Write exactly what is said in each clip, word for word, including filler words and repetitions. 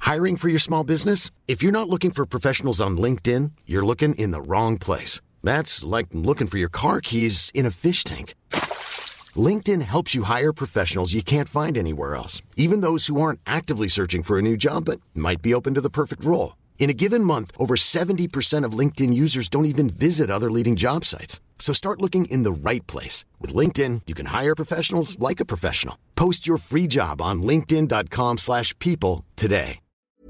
Hiring for your small business? If you're not looking for professionals on LinkedIn, you're looking in the wrong place. That's like looking for your car keys in a fish tank. LinkedIn helps you hire professionals you can't find anywhere else, even those who aren't actively searching for a new job but might be open to the perfect role. In a given month, over seventy percent of LinkedIn users don't even visit other leading job sites. So start looking in the right place. With LinkedIn, you can hire professionals like a professional. Post your free job on linkedin.com slash people today.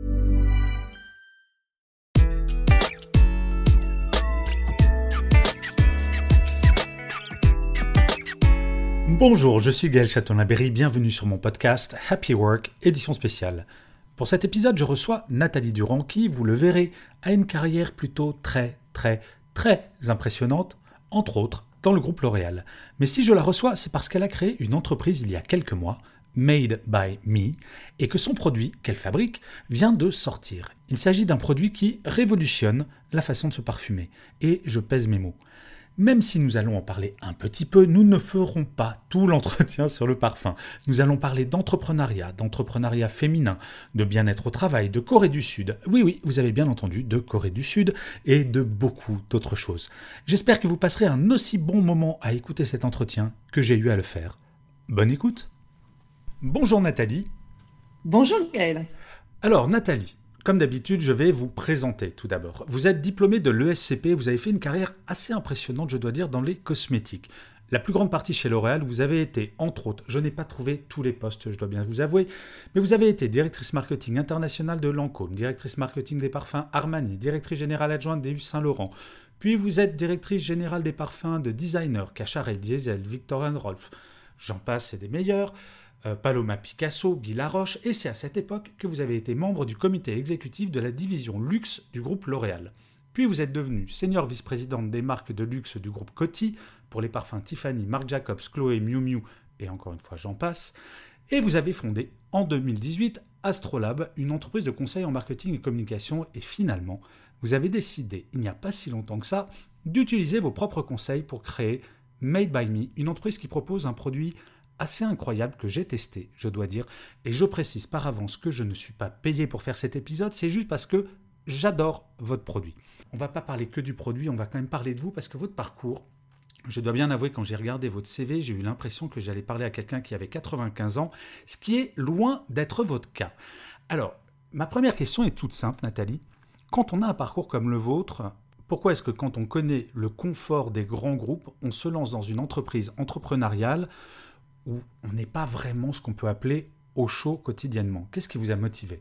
Bonjour, je suis Gaël Châtelain-Berry, bienvenue sur mon podcast Happy Work, édition spéciale. Pour cet épisode, je reçois Nathalie Durand qui, vous le verrez, a une carrière plutôt très, très, très impressionnante, entre autres dans le groupe L'Oréal. Mais si je la reçois, c'est parce qu'elle a créé une entreprise il y a quelques mois, Made by Me, et que son produit, qu'elle fabrique, vient de sortir. Il s'agit d'un produit qui révolutionne la façon de se parfumer. Et je pèse mes mots. Même si nous allons en parler un petit peu, nous ne ferons pas tout l'entretien sur le parfum. Nous allons parler d'entrepreneuriat, d'entrepreneuriat féminin, de bien-être au travail, de Corée du Sud. Oui, oui, vous avez bien entendu, de Corée du Sud et de beaucoup d'autres choses. J'espère que vous passerez un aussi bon moment à écouter cet entretien que j'ai eu à le faire. Bonne écoute. Bonjour Nathalie. Bonjour Gaël. Alors Nathalie, comme d'habitude, je vais vous présenter tout d'abord. Vous êtes diplômée de l'E S C P, vous avez fait une carrière assez impressionnante, je dois dire, dans les cosmétiques. La plus grande partie chez L'Oréal, vous avez été, entre autres, je n'ai pas trouvé tous les postes, je dois bien vous avouer, mais vous avez été directrice marketing internationale de Lancôme, directrice marketing des parfums Armani, directrice générale adjointe des Yves Saint Laurent, puis vous êtes directrice générale des parfums de designers, Cacharel, Diesel, Viktor and Rolf, j'en passe, c'est des meilleurs. Euh, Paloma Picasso, Guy Laroche, et c'est à cette époque que vous avez été membre du comité exécutif de la division luxe du groupe L'Oréal. Puis vous êtes devenue senior vice-présidente des marques de luxe du groupe Coty pour les parfums Tiffany, Marc Jacobs, Chloé, Miu Miu, et encore une fois j'en passe. Et vous avez fondé en deux mille dix-huit Astrolabe, une entreprise de conseil en marketing et communication, et finalement, vous avez décidé, il n'y a pas si longtemps que ça, d'utiliser vos propres conseils pour créer Made by Me, une entreprise qui propose un produit assez incroyable que j'ai testé, je dois dire, et je précise par avance que je ne suis pas payé pour faire cet épisode, c'est juste parce que j'adore votre produit. On va pas parler que du produit, on va quand même parler de vous, parce que votre parcours, je dois bien avouer, quand j'ai regardé votre C V, j'ai eu l'impression que j'allais parler à quelqu'un qui avait quatre-vingt-quinze ans, ce qui est loin d'être votre cas. Alors, ma première question est toute simple, Nathalie. Quand on a un parcours comme le vôtre, pourquoi est-ce que quand on connaît le confort des grands groupes, on se lance dans une entreprise entrepreneuriale où on n'est pas vraiment ce qu'on peut appeler au chaud quotidiennement? Qu'est-ce qui vous a motivé?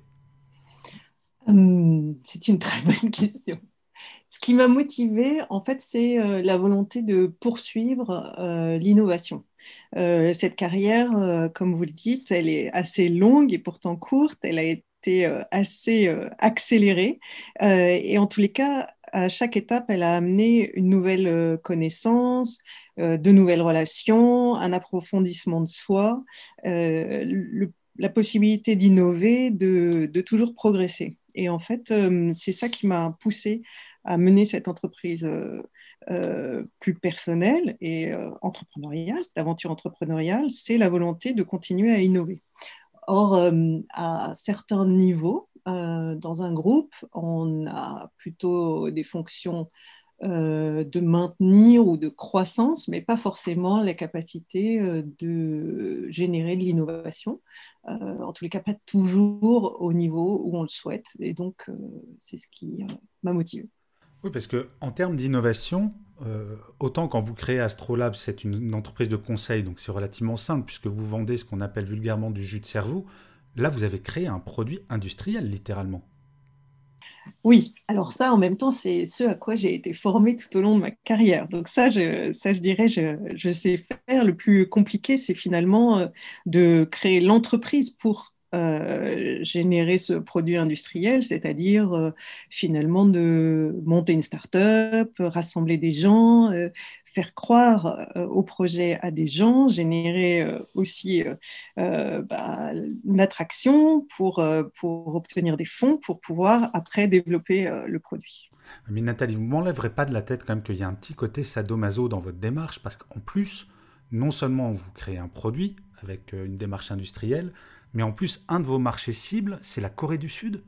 Hum, c'est une très bonne question. Ce qui m'a motivée, en fait, c'est euh, la volonté de poursuivre euh, l'innovation. Euh, cette carrière, euh, comme vous le dites, elle est assez longue et pourtant courte. Elle a été euh, assez euh, accélérée. Euh, et en tous les cas, à chaque étape, elle a amené une nouvelle euh, connaissance, euh, de nouvelles relations, un approfondissement de soi, euh, le, la possibilité d'innover, de, de toujours progresser. Et en fait, euh, c'est ça qui m'a poussée à mener cette entreprise euh, euh, plus personnelle et euh, entrepreneuriale, cette aventure entrepreneuriale, c'est la volonté de continuer à innover. Or, euh, à certains niveaux, euh, dans un groupe, on a plutôt des fonctions euh, de maintenir ou de croissance, mais pas forcément la capacité euh, de générer de l'innovation. Euh, en tous les cas, pas toujours au niveau où on le souhaite. Et donc, euh, c'est ce qui euh, m'a motivée. Oui, parce qu'en termes d'innovation, euh, autant quand vous créez Astrolabe, c'est une, une entreprise de conseil, donc c'est relativement simple puisque vous vendez ce qu'on appelle vulgairement du jus de cerveau. Là, vous avez créé un produit industriel, littéralement. Oui, alors ça, en même temps, c'est ce à quoi j'ai été formée tout au long de ma carrière. Donc ça, je, ça, je dirais, je, je sais faire. Le plus compliqué, c'est finalement euh, de créer l'entreprise pour euh, générer ce produit industriel, c'est-à-dire euh, finalement de monter une start-up, rassembler des gens, euh, faire croire euh, au projet à des gens, générer euh, aussi euh, euh, bah, une attraction pour, euh, pour obtenir des fonds pour pouvoir après développer euh, le produit. Mais Nathalie, vous ne m'enlèverez pas de la tête quand même qu'il y a un petit côté sadomaso dans votre démarche, parce qu'en plus, non seulement vous créez un produit avec une démarche industrielle, mais en plus, un de vos marchés cibles, c'est la Corée du Sud.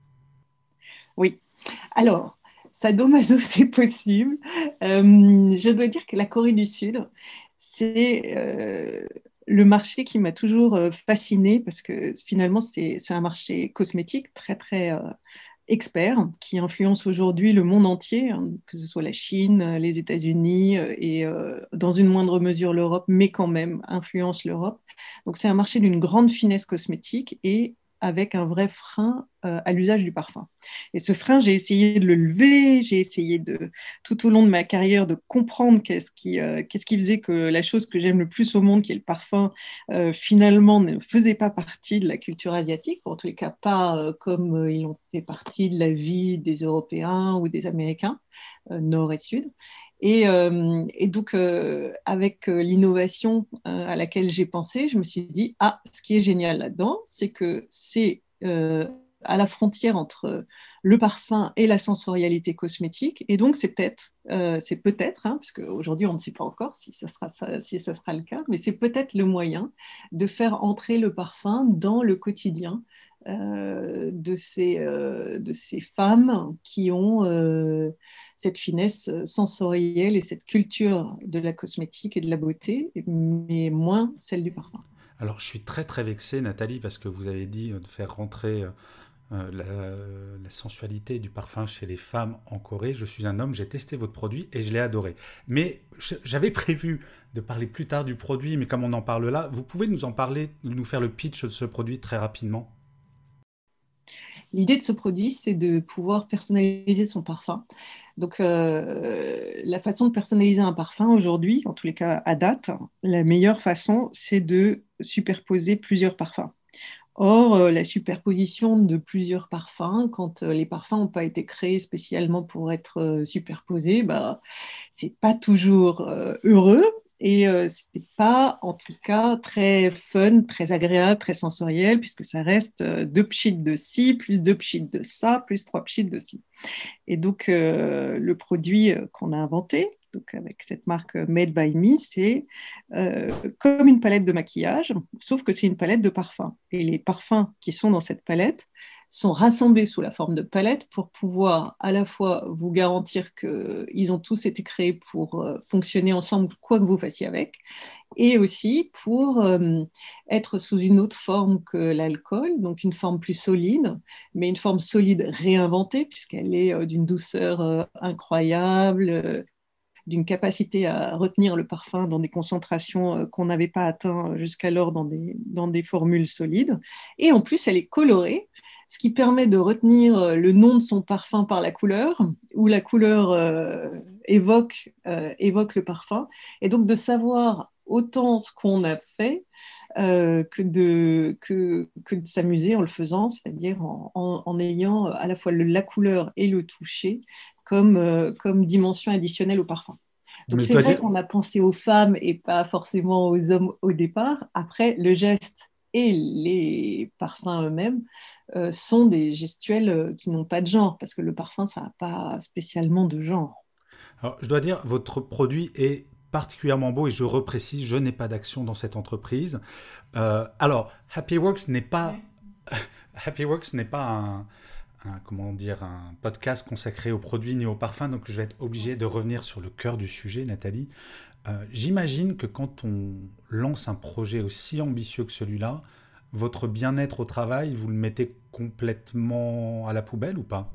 Oui. Alors, sadomaso, c'est possible. Euh, je dois dire que la Corée du Sud, c'est euh, le marché qui m'a toujours euh, fascinée parce que finalement, c'est, c'est un marché cosmétique très, très euh, expert qui influence aujourd'hui le monde entier, hein, que ce soit la Chine, les États-Unis euh, et euh, dans une moindre mesure l'Europe, mais quand même influence l'Europe. Donc, c'est un marché d'une grande finesse cosmétique et avec un vrai frein euh, à l'usage du parfum. Et ce frein, j'ai essayé de le lever, j'ai essayé de, tout au long de ma carrière, de comprendre qu'est-ce qui, euh, qu'est-ce qui faisait que la chose que j'aime le plus au monde, qui est le parfum, euh, finalement ne faisait pas partie de la culture asiatique, ou en tous les cas pas euh, comme euh, ils ont fait partie de la vie des Européens ou des Américains, euh, Nord et Sud. Et, euh, et donc, euh, avec euh, l'innovation euh, à laquelle j'ai pensé, je me suis dit, ah, ce qui est génial là-dedans, c'est que c'est euh, à la frontière entre le parfum et la sensorialité cosmétique. Et donc, c'est peut-être, euh, c'est peut-être, hein, parce qu'aujourd'hui, on ne sait pas encore si ça sera, ça, si ça sera le cas, mais c'est peut-être le moyen de faire entrer le parfum dans le quotidien euh, de, ces, euh, de ces femmes qui ont euh, cette finesse sensorielle et cette culture de la cosmétique et de la beauté, mais moins celle du parfum. Alors, je suis très très vexé, Nathalie, parce que vous avez dit euh, de faire rentrer euh, la, la sensualité du parfum chez les femmes en Corée. Je suis un homme, j'ai testé votre produit et je l'ai adoré. Mais j'avais prévu de parler plus tard du produit, mais comme on en parle là, vous pouvez nous en parler, nous faire le pitch de ce produit très rapidement? L'idée de ce produit, c'est de pouvoir personnaliser son parfum. Donc, euh, la façon de personnaliser un parfum aujourd'hui, en tous les cas à date, la meilleure façon, c'est de superposer plusieurs parfums. Or, euh, la superposition de plusieurs parfums, quand euh, les parfums n'ont pas été créés spécialement pour être euh, superposés, bah, c'est pas toujours euh, heureux et euh, c'est pas en tout cas très fun, très agréable, très sensoriel, puisque ça reste euh, deux pchits de ci, plus deux pchits de ça, plus trois pchits de ci. Et donc, euh, le produit euh, qu'on a inventé, donc avec cette marque Made by Me, c'est euh, comme une palette de maquillage, sauf que c'est une palette de parfums. Et les parfums qui sont dans cette palette sont rassemblés sous la forme de palette pour pouvoir à la fois vous garantir qu'ils ont tous été créés pour euh, fonctionner ensemble, quoi que vous fassiez avec, et aussi pour euh, être sous une autre forme que l'alcool, donc une forme plus solide, mais une forme solide réinventée, puisqu'elle est euh, d'une douceur euh, incroyable, euh, d'une capacité à retenir le parfum dans des concentrations euh, qu'on n'avait pas atteint jusqu'alors dans des, dans des formules solides. Et en plus, elle est colorée, ce qui permet de retenir euh, le nom de son parfum par la couleur, où la couleur euh, évoque, euh, évoque le parfum, et donc de savoir autant ce qu'on a fait euh, que, de, que, que de s'amuser en le faisant, c'est-à-dire en, en, en ayant à la fois le, la couleur et le toucher comme, euh, comme dimension additionnelle au parfum. Donc Mais je c'est dois vrai dire, qu'on a pensé aux femmes et pas forcément aux hommes au départ. Après, le geste et les parfums eux-mêmes euh, sont des gestuels euh, qui n'ont pas de genre, parce que le parfum, ça n'a pas spécialement de genre. alors, je dois dire, votre produit est particulièrement beau et je reprécise, je n'ai pas d'action dans cette entreprise. Euh, alors, Happy Works n'est pas Happy Works n'est pas un, un- comment dire, un podcast consacré aux produits ni aux parfums, donc je vais être obligé de revenir sur le cœur du sujet, Nathalie. Euh, j'imagine que quand on lance un projet aussi ambitieux que celui-là, votre bien-être au travail, vous le mettez complètement à la poubelle ou pas?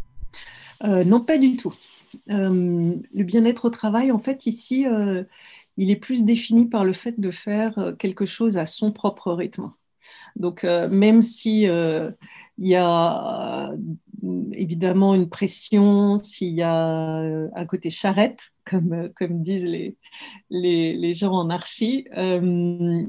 Euh, non, pas du tout. Euh, le bien-être au travail, en fait, ici, euh, il est plus défini par le fait de faire euh, quelque chose à son propre rythme. Donc, euh, même si euh, il y a euh, évidemment une pression, s'il y a euh, un côté charrette, comme, euh, comme disent les, les, les gens en archi, euh,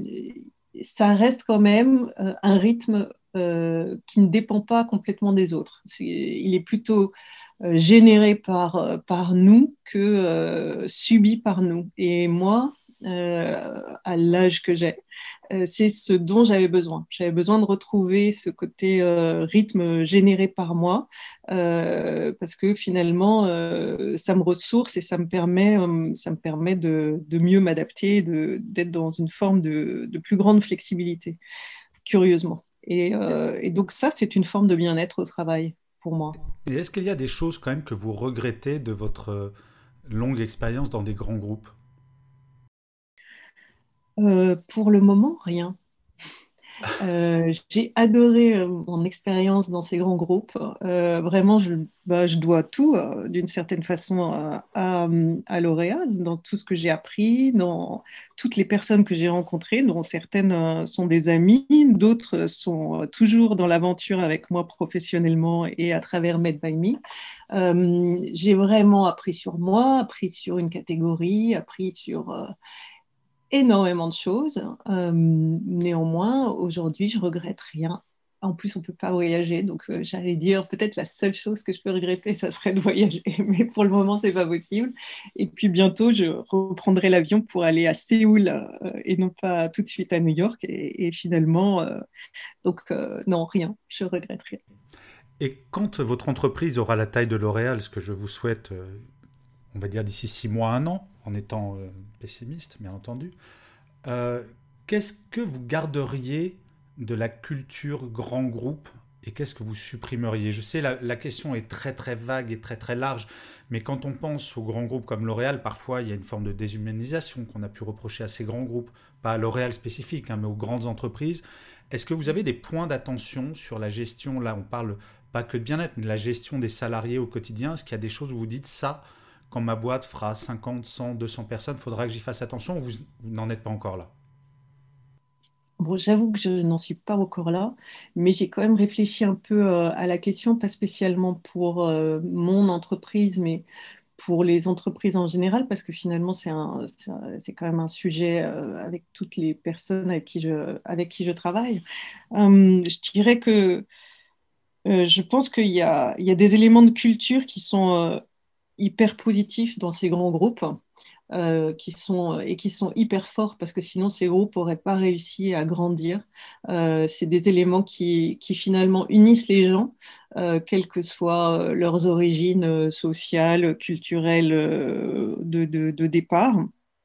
ça reste quand même euh, un rythme euh, qui ne dépend pas complètement des autres. C'est, il est plutôt euh, généré par, euh, par nous que euh, subi par nous. Et moi, euh, à l'âge que j'ai, euh, c'est ce dont j'avais besoin. J'avais besoin de retrouver ce côté euh, rythme généré par moi, euh, parce que finalement, euh, ça me ressource et ça me permet, euh, ça me permet de, de mieux m'adapter, de, d'être dans une forme de, de plus grande flexibilité. curieusement. Et, euh, et donc ça, c'est une forme de bien-être au travail pour moi. Et est-ce qu'il y a des choses quand même que vous regrettez de votre euh, longue expérience dans des grands groupes? Euh, pour le moment, rien. Euh, j'ai adoré euh, mon expérience dans ces grands groupes. Euh, vraiment, je, bah, je dois tout, euh, d'une certaine façon, euh, à, à L'Oréal, dans tout ce que j'ai appris, dans toutes les personnes que j'ai rencontrées, dont certaines euh, sont des amies, d'autres sont euh, toujours dans l'aventure avec moi professionnellement et à travers Made by Me. Euh, j'ai vraiment appris sur moi, appris sur une catégorie, appris sur... euh, énormément de choses. Euh, néanmoins, aujourd'hui, je regrette rien. En plus, on ne peut pas voyager, donc euh, j'allais dire peut-être la seule chose que je peux regretter, ça serait de voyager, mais pour le moment, c'est pas possible. Et puis bientôt, je reprendrai l'avion pour aller à Séoul euh, et non pas tout de suite à New York. Et, et finalement, euh, donc euh, non, rien, je regrette rien. Et quand votre entreprise aura la taille de L'Oréal, ce que je vous souhaite, euh, on va dire d'ici six mois, un an, en étant euh, pessimiste, bien entendu, euh, qu'est-ce que vous garderiez de la culture grand groupe et qu'est-ce que vous supprimeriez? Je sais, la, la question est très très vague et très très large, mais quand on pense aux grands groupes comme L'Oréal, parfois il y a une forme de déshumanisation qu'on a pu reprocher à ces grands groupes, pas à L'Oréal spécifique, hein, mais aux grandes entreprises. Est-ce que vous avez des points d'attention sur la gestion? Là, on parle pas que de bien-être, mais de la gestion des salariés au quotidien. Est-ce qu'il y a des choses où vous dites ça, quand ma boîte fera cinquante, cent, deux cents personnes, il faudra que j'y fasse attention ou vous, vous n'en êtes pas encore là? Bon, j'avoue que je n'en suis pas encore là, mais j'ai quand même réfléchi un peu euh, à la question, pas spécialement pour euh, mon entreprise, mais pour les entreprises en général, parce que finalement, c'est un, c'est un- c'est quand même un sujet euh, avec toutes les personnes avec qui je, avec qui je travaille. Euh, je dirais que euh, je pense qu'il y a, il y a des éléments de culture qui sont euh, hyper positifs dans ces grands groupes euh, qui sont, et qui sont hyper forts parce que sinon ces groupes n'auraient pas réussi à grandir. Euh, c'est des éléments qui, qui finalement unissent les gens, euh, quelles que soient euh, leurs origines euh, sociales, culturelles euh, de, de, de départ.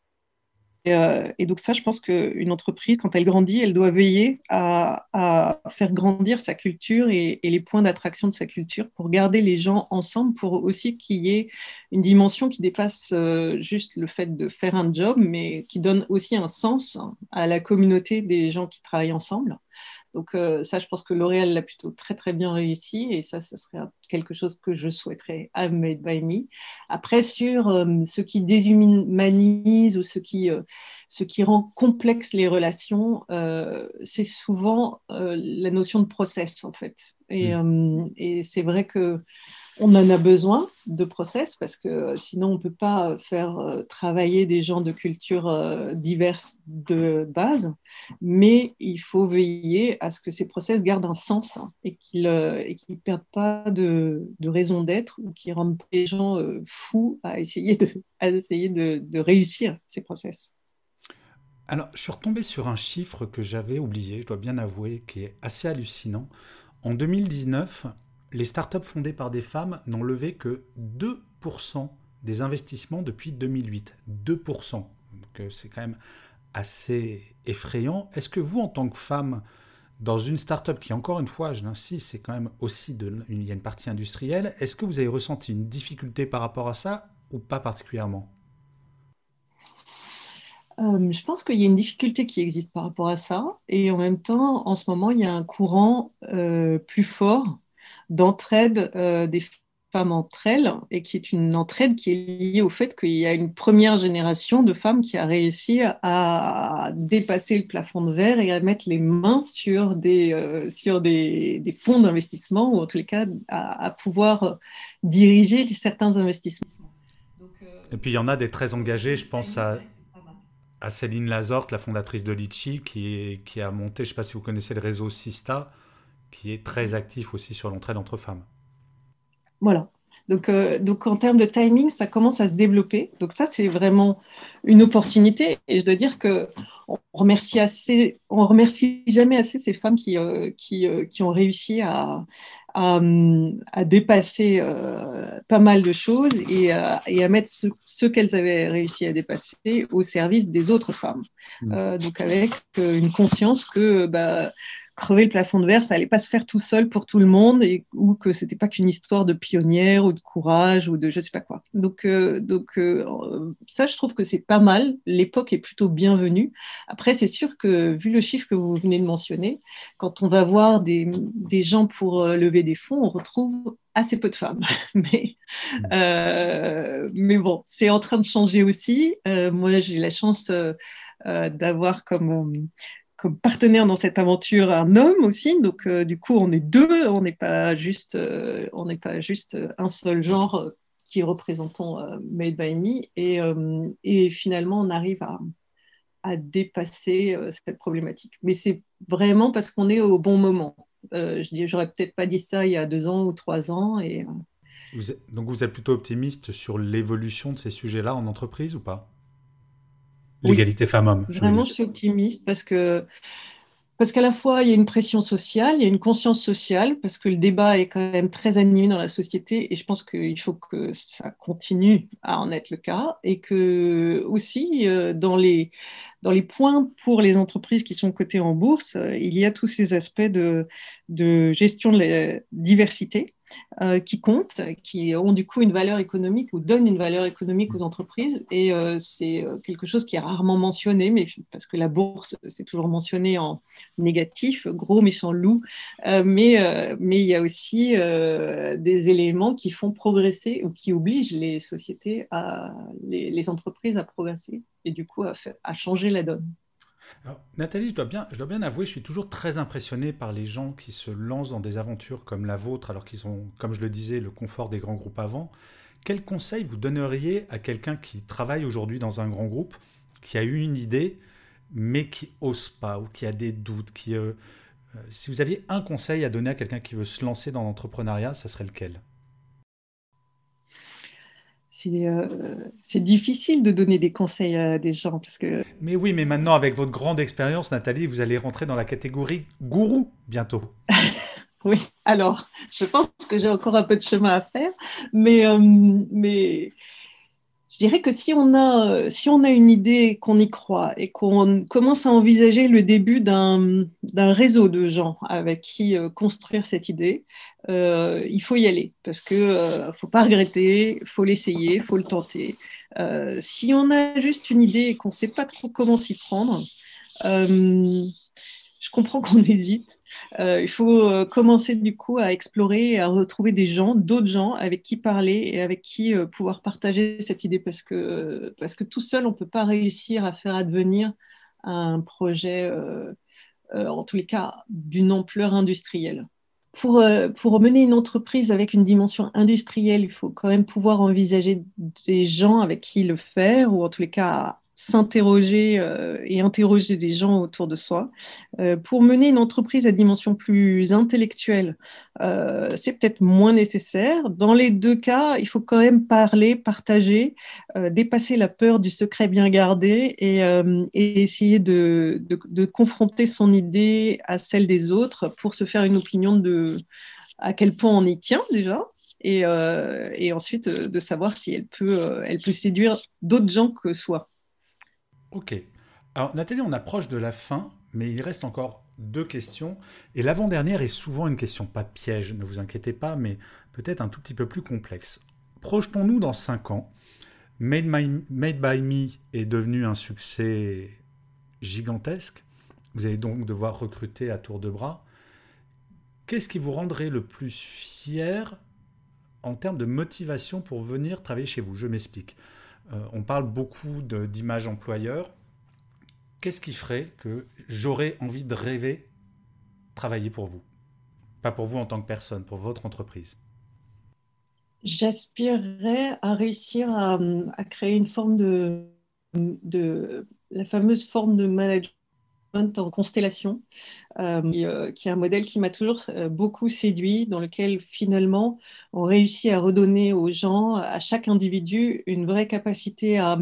Et, euh, et donc ça, je pense qu'une entreprise, quand elle grandit, elle doit veiller à, à faire grandir sa culture et, et les points d'attraction de sa culture pour garder les gens ensemble, pour aussi qu'il y ait une dimension qui dépasse euh, juste le fait de faire un job, mais qui donne aussi un sens à la communauté des gens qui travaillent ensemble. Donc euh, ça, je pense que L'Oréal l'a plutôt très très bien réussi et ça, ça serait quelque chose que je souhaiterais à Made by Me. Après, sur euh, ce qui déshumanise ou ce qui, euh, ce qui rend complexe les relations, euh, c'est souvent euh, la notion de process en fait. Et, Hmm. euh, et c'est vrai que on en a besoin de process parce que sinon on ne peut pas faire euh, travailler des gens de cultures euh, diverses de base, mais il faut veiller à ce que ces process gardent un sens hein, et qu'ils euh, et qu'ils ne perdent pas de, de raison d'être ou qu'ils rendent pas les gens euh, fous à essayer de, à essayer de, de réussir ces process. Alors, je suis retombé sur un chiffre que j'avais oublié, je dois bien avouer, qui est assez hallucinant. En deux mille dix-neuf, les startups fondées par des femmes n'ont levé que deux pour cent des investissements depuis deux mille huit. deux pour cent. Donc, euh, c'est quand même assez effrayant. Est-ce que vous, en tant que femme, dans une startup qui, encore une fois, je l'insiste, c'est quand même aussi de, il y a une partie industrielle, est-ce que vous avez ressenti une difficulté par rapport à ça ou pas particulièrement? Euh, je pense qu'il y a une difficulté qui existe par rapport à ça et en même temps, en ce moment, il y a un courant euh, plus fort d'entraide euh, des femmes entre elles et qui est une entraide qui est liée au fait qu'il y a une première génération de femmes qui a réussi à dépasser le plafond de verre et à mettre les mains sur des, euh, sur des, des fonds d'investissement ou en tous les cas à, à pouvoir diriger certains investissements. Donc, euh, Et puis il y en a des très engagés, je le pense timing, c'est à, vrai que c'est pas mal. à Céline Lazorte, la fondatrice de Litchi, qui, est- qui a monté, je ne sais pas si vous connaissez le réseau Sista, qui est très actif aussi sur l'entraide entre femmes. Voilà. Donc, euh, donc, en termes de timing, ça commence à se développer. Donc, ça, c'est vraiment une opportunité. Et je dois dire que on remercie assez, on remercie jamais assez ces femmes qui, euh, qui, euh, qui ont réussi à, à, à dépasser euh, pas mal de choses et, à- et à mettre ce, ce qu'elles avaient réussi à dépasser au service des autres femmes. Mm. Euh, donc, avec euh, une conscience que bah, crever le plafond de verre, ça n'allait pas se faire tout seul pour tout le monde, et, ou que ce n'était pas qu'une histoire de pionnière ou de courage ou de je ne sais pas quoi. Donc, euh, donc euh, ça, je trouve que c'est pas mal. L'époque est plutôt bienvenue. Après, c'est sûr que, vu le chiffre que vous venez de mentionner, quand on va voir des, des gens pour euh, lever des fonds, on retrouve assez peu de femmes. mais, euh, mais bon, c'est en train de changer aussi. Euh, moi, j'ai la chance euh, euh, d'avoir comme... Euh, comme partenaire dans cette aventure un homme aussi, donc euh, du coup on est deux, on n'est pas juste, euh, on n'est pas juste un seul genre euh, qui représentons euh, Made by Me, et, euh, et finalement on arrive à, à dépasser euh, cette problématique. Mais c'est vraiment parce qu'on est au bon moment. Euh, je dis, j'aurais peut-être pas dit ça il y a deux ans ou trois ans. Et, euh, Vous êtes- donc vous êtes plutôt optimiste sur l'évolution de ces sujets-là en entreprise ou pas? oui, L'égalité femmes-hommes, je veux vraiment dire. je suis optimiste parce que Parce qu'à la fois, il y a une pression sociale, il y a une conscience sociale, parce que le débat est quand même très animé dans la société, et je pense qu'il faut que ça continue à en être le cas, et que aussi, euh, dans les, dans les points pour les entreprises qui sont cotées en bourse, euh, il y a tous ces aspects de, de gestion de la diversité euh, qui comptent, qui ont du coup une valeur économique ou donnent une valeur économique aux entreprises, et euh, c'est quelque chose qui est rarement mentionné, mais parce que la bourse, c'est toujours mentionné en négatif, gros méchant loup, euh, mais, euh, mais il y a aussi euh, des éléments qui font progresser ou qui obligent les sociétés, à, les, les entreprises à progresser et du coup à, faire, à changer la donne. Alors, Nathalie, je dois bien, je dois bien avouer, je suis toujours très impressionné par les gens qui se lancent dans des aventures comme la vôtre, alors qu'ils ont, comme je le disais, le confort des grands groupes avant. Quel conseil vous donneriez à quelqu'un qui travaille aujourd'hui dans un grand groupe, qui a eu une idée, mais qui ose pas, ou qui a des doutes, qui, euh, euh, si vous aviez un conseil à donner à quelqu'un qui veut se lancer dans l'entrepreneuriat, ça serait lequel? C'est, euh, c'est difficile de donner des conseils à des gens parce que Mais oui, mais maintenant, avec votre grande expérience, Nathalie, vous allez rentrer dans la catégorie gourou bientôt. oui, alors je pense que j'ai encore un peu de chemin à faire, mais, euh, mais je dirais que si on a, si on a une idée, qu'on y croit et qu'on commence à envisager le début d'un, d'un réseau de gens avec qui euh, construire cette idée, euh, il faut y aller parce qu'il ne euh, faut pas regretter, il faut l'essayer, il faut le tenter. Euh, si on a juste une idée et qu'on ne sait pas trop comment s'y prendre, euh, je comprends qu'on hésite. Euh, il faut euh, commencer du coup à explorer et à retrouver des gens, d'autres gens avec qui parler et avec qui euh, pouvoir partager cette idée parce que, parce que tout seul, on ne peut pas réussir à faire advenir un projet, euh, euh, en tous les cas, d'une ampleur industrielle. Pour, euh, pour mener une entreprise avec une dimension industrielle, il faut quand même pouvoir envisager des gens avec qui le faire, ou en tous les cas s'interroger euh, et interroger des gens autour de soi. Euh, pour mener une entreprise à dimension plus intellectuelle, euh, c'est peut-être moins nécessaire. Dans les deux cas, il faut quand même parler, partager, euh, dépasser la peur du secret bien gardé et, euh, et essayer de, de, de confronter son idée à celle des autres pour se faire une opinion de à quel point on y tient déjà. Et, euh, et ensuite euh, de savoir si elle peut, euh, elle peut séduire d'autres gens que soi. Ok. Alors, Nathalie, on approche de la fin, mais il reste encore deux questions. Et l'avant-dernière est souvent une question pas piège, ne vous inquiétez pas, mais peut-être un tout petit peu plus complexe. Projetons-nous dans cinq ans. Made, My- Made by Me est devenu un succès gigantesque. Vous allez donc devoir recruter à tour de bras. Qu'est-ce qui vous rendrait le plus fier en termes de motivation pour venir travailler chez vous? Je m'explique. Euh, on parle beaucoup de- d'image employeur. Qu'est-ce qui ferait que j'aurais envie de rêver travailler pour vous? Pas pour vous en tant que personne, pour votre entreprise. J'aspirerais à réussir à, à créer une forme de, de la fameuse forme de management en constellation, euh, qui, euh, qui est un modèle qui m'a toujours euh, beaucoup séduit, dans lequel finalement on réussit à redonner aux gens, à chaque individu, une vraie capacité à,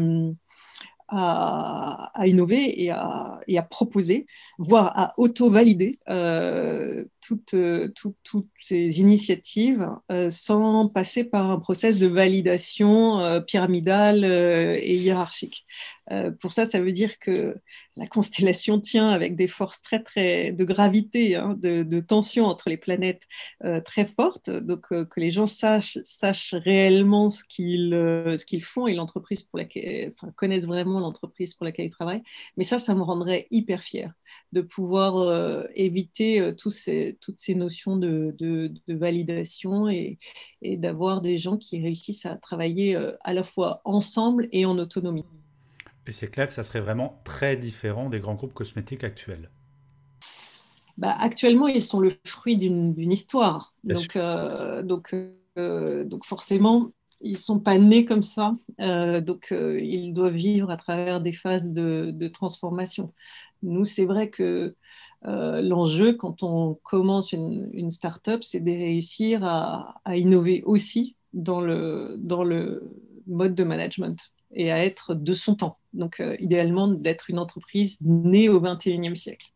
à, à innover et à, et à proposer, voire à auto-valider euh, toutes, toutes, toutes ces initiatives euh, sans passer par un process de validation euh, pyramidal euh, et hiérarchique. Euh, pour ça, ça veut dire que la constellation tient avec des forces très, très de gravité, hein, de, de tension entre les planètes euh, très fortes. Donc, euh, que les gens sachent, sachent réellement ce qu'ils, euh, ce qu'ils font et l'entreprise pour laquelle, enfin, connaissent vraiment l'entreprise pour laquelle ils travaillent. Mais ça, ça me rendrait hyper fière de pouvoir euh, éviter euh, tous ces, toutes ces notions de, de, de validation et, et d'avoir des gens qui réussissent à travailler euh, à la fois ensemble et en autonomie. Et c'est clair que ça serait vraiment très différent des grands groupes cosmétiques actuels. Bah, actuellement, ils sont le fruit d'une, d'une histoire. Bien Donc, sûr. euh, donc, euh, donc forcément, ils ne sont pas nés comme ça. Euh, donc, euh, ils doivent vivre à travers des phases de, de transformation. Nous, c'est vrai que euh, l'enjeu, quand on commence une, une start-up, c'est de réussir à, à innover aussi dans le, dans le mode de management et à être de son temps. Donc, euh, idéalement, d'être une entreprise née au vingt et unième siècle.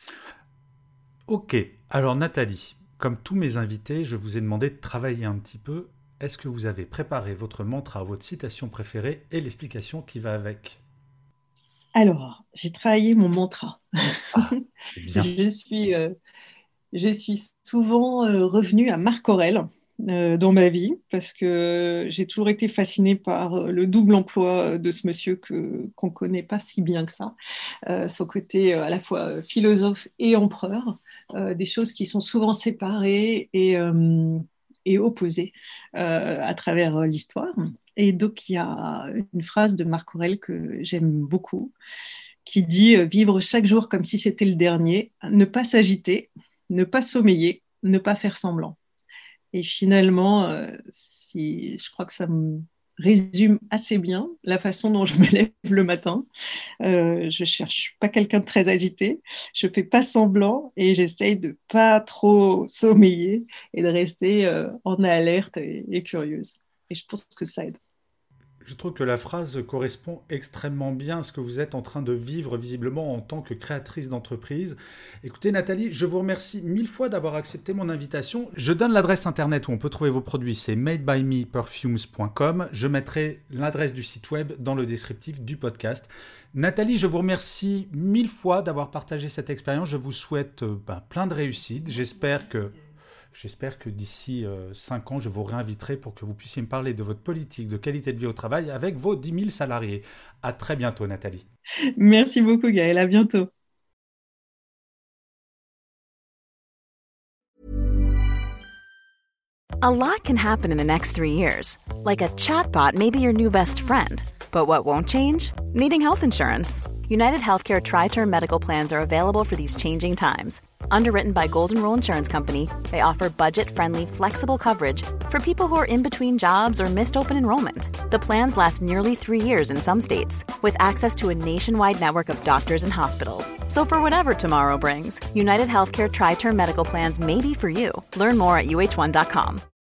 Ok, alors Nathalie, comme tous mes invités, je vous ai demandé de travailler un petit peu. Est-ce que vous avez préparé votre mantra, votre citation préférée et l'explication qui va avec? Alors, j'ai travaillé mon mantra. Ah, c'est bien. je, suis, euh, je suis souvent euh, revenue à Marc Aurèle euh, dans ma vie parce que j'ai toujours été fascinée par le double emploi de ce monsieur que, qu'on ne connaît pas si bien que ça. Euh, son côté euh, à la fois philosophe et empereur, euh, des choses qui sont souvent séparées et, euh, et opposées euh, à travers l'histoire. Et donc, il y a une phrase de Marc Aurèle que j'aime beaucoup, qui dit euh, « Vivre chaque jour comme si c'était le dernier, ne pas s'agiter, ne pas sommeiller, ne pas faire semblant. » Et finalement, euh, si, je crois que ça me résume assez bien la façon dont je me lève le matin. Euh, je ne cherche pas quelqu'un de très agité, je ne fais pas semblant et j'essaye de ne pas trop sommeiller et de rester euh, en alerte et, et curieuse. Et je pense que ça aide. Je trouve que la phrase correspond extrêmement bien à ce que vous êtes en train de vivre visiblement en tant que créatrice d'entreprise. Écoutez Nathalie, je vous remercie mille fois d'avoir accepté mon invitation. Je donne l'adresse internet où on peut trouver vos produits, c'est made by me perfumes point com. Je mettrai l'adresse du site web dans le descriptif du podcast. Nathalie, je vous remercie mille fois d'avoir partagé cette expérience. Je vous souhaite euh, ben, plein de réussite. J'espère que... J'espère que d'ici euh, cinq ans, je vous réinviterai pour que vous puissiez me parler de votre politique de qualité de vie au travail avec vos dix mille salariés. À très bientôt, Nathalie. Merci beaucoup, Gaël. À bientôt. A lot can happen in the next three years. Like a chatbot may be your new best friend. But what won't change? Needing health insurance. United Healthcare Tri-Term Medical Plans are available for these changing times. Underwritten by Golden Rule Insurance Company, they offer budget-friendly, flexible coverage for people who are in between jobs or missed open enrollment. The plans last nearly three years in some states, with access to a nationwide network of doctors and hospitals. So for whatever tomorrow brings, United Healthcare Tri-Term Medical Plans may be for you. Learn more at U H one dot com.